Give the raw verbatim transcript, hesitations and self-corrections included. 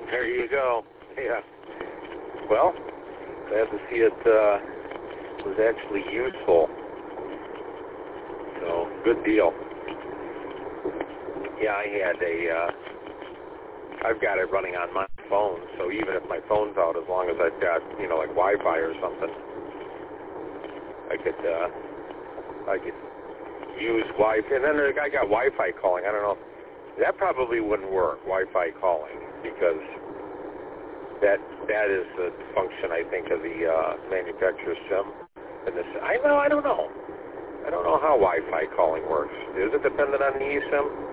There you go. Yeah. Well, glad to see it uh, was actually useful. So, good deal. Yeah, I had a, uh, I've got it running on my phone, so even if my phone's out, as long as I've got, you know, like Wi-Fi or something, I could, uh, I could use Wi-Fi. And then I got Wi-Fi calling. I don't know. That probably wouldn't work, Wi-Fi calling, because that that is the function, I think, of the uh, manufacturer's SIM. And this, I know, I don't know. I don't know how Wi-Fi calling works. Is it dependent on the eSIM?